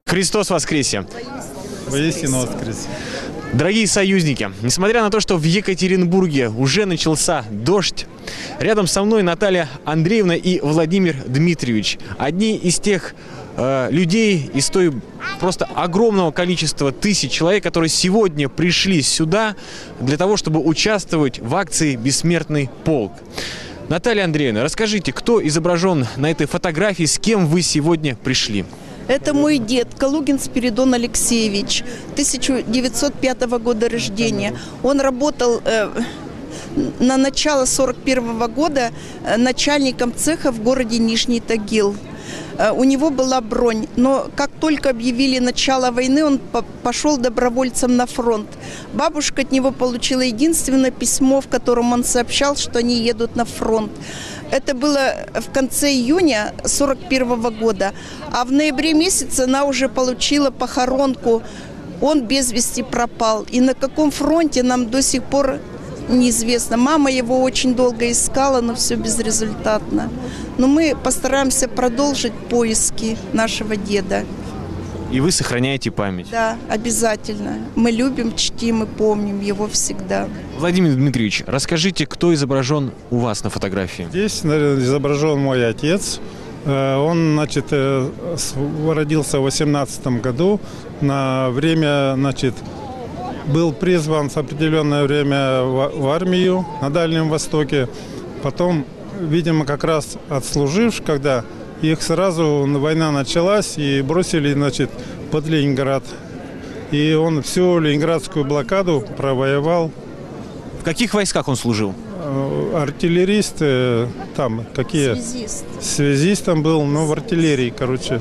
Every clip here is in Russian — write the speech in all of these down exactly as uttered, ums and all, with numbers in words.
Христос воскресе! Воистину воскресе! Дорогие союзники, несмотря на то, что в Екатеринбурге уже начался дождь, рядом со мной Наталья Андреевна и Владимир Дмитриевич. Одни из тех э, людей, из той просто огромного количества тысяч человек, которые сегодня пришли сюда для того, чтобы участвовать в акции «Бессмертный полк». Наталья Андреевна, расскажите, кто изображен на этой фотографии, с кем вы сегодня пришли? Это мой дед, Калугин Спиридон Алексеевич, тысяча девятьсот пятого года рождения. Он работал э, на начало сорок первого года э, начальником цеха в городе Нижний Тагил. Э, у него была бронь, но как только объявили начало войны, он по пошел добровольцем на фронт. Бабушка от него получила единственное письмо, в котором он сообщал, что они едут на фронт. Это было в конце июня сорок первого года, а в ноябре месяце она уже получила похоронку. Он без вести пропал. И на каком фронте нам до сих пор неизвестно. Мама его очень долго искала, но все безрезультатно. Но мы постараемся продолжить поиски нашего деда. И вы сохраняете память? Да, обязательно. Мы любим, чтим и помним его всегда. Владимир Дмитриевич, расскажите, кто изображен у вас на фотографии? Здесь изображен мой отец. Он, значит, родился в восемнадцатом году. На время, значит, был призван в определенное время в армию на Дальнем Востоке. Потом, видимо, как раз отслужив, когда их сразу война началась и бросили, значит, под Ленинград. И он всю ленинградскую блокаду провоевал. В каких войсках он служил? Артиллерист, там какие? Связист. Связистом был, но в артиллерии, короче.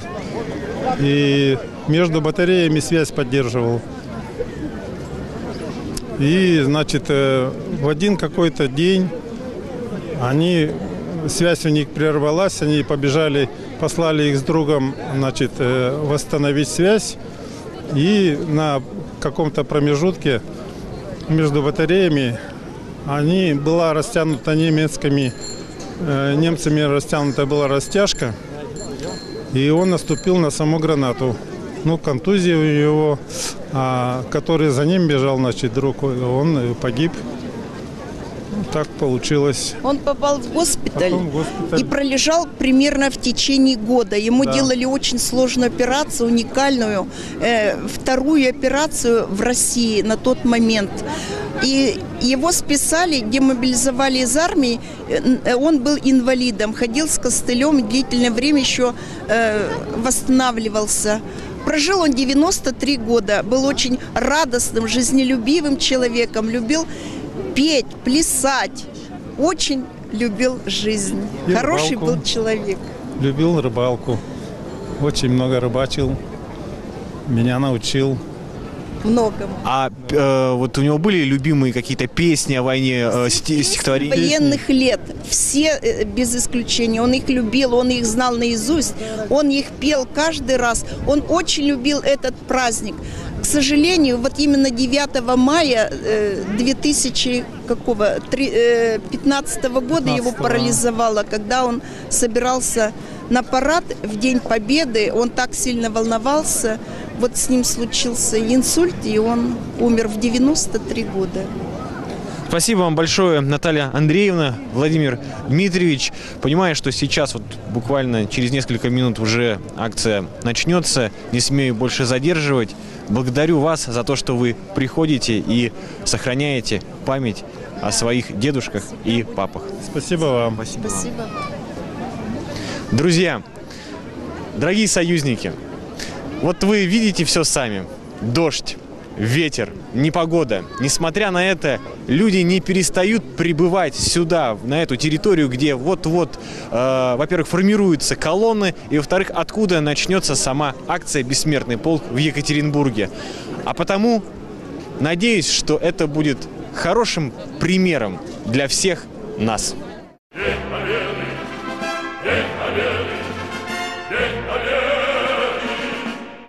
И между батареями связь поддерживал. И, значит, в один какой-то день они... Связь у них прервалась, они побежали, послали их с другом, значит, восстановить связь. И на каком-то промежутке между батареями они была растянута немецкими, немцами растянута была растяжка, и он наступил на саму гранату. Ну, контузия у него, а, который за ним бежал, значит, друг, он погиб. Так получилось. Он попал в госпиталь, в госпиталь. И пролежал примерно в течение года. Ему да. делали очень сложную операцию, уникальную, э, вторую операцию в России на тот момент. И его списали, демобилизовали из армии. Он был инвалидом, ходил с костылем и длительное время еще э, восстанавливался. Прожил он девяносто три года, был очень радостным, жизнелюбивым человеком, любил петь, плясать, очень любил жизнь. И Хороший рыбалку. Был человек. Любил рыбалку, очень много рыбачил, меня научил. Многому. А э, вот у него были любимые какие-то песни о войне, э, стихотворения? Военных лет, все э, без исключения, он их любил, он их знал наизусть, он их пел каждый раз, он очень любил этот праздник. К сожалению, вот именно девятого мая две тысячи пятнадцатого года его парализовало, когда он собирался на парад в День Победы, он так сильно волновался, вот с ним случился инсульт, и он умер в девяносто три года. Спасибо вам большое, Наталья Андреевна, Владимир Дмитриевич. Понимаю, что сейчас вот буквально через несколько минут уже акция начнется. Не смею больше задерживать. Благодарю вас за то, что вы приходите и сохраняете память о своих дедушках и папах. Спасибо вам. Спасибо. Спасибо. Друзья, дорогие союзники, вот вы видите все сами. Дождь, ветер, непогода. Несмотря на это, люди не перестают прибывать сюда, на эту территорию, где вот-вот, э, во-первых, формируются колонны, и, во-вторых, откуда начнется сама акция «Бессмертный полк» в Екатеринбурге. А потому надеюсь, что это будет хорошим примером для всех нас.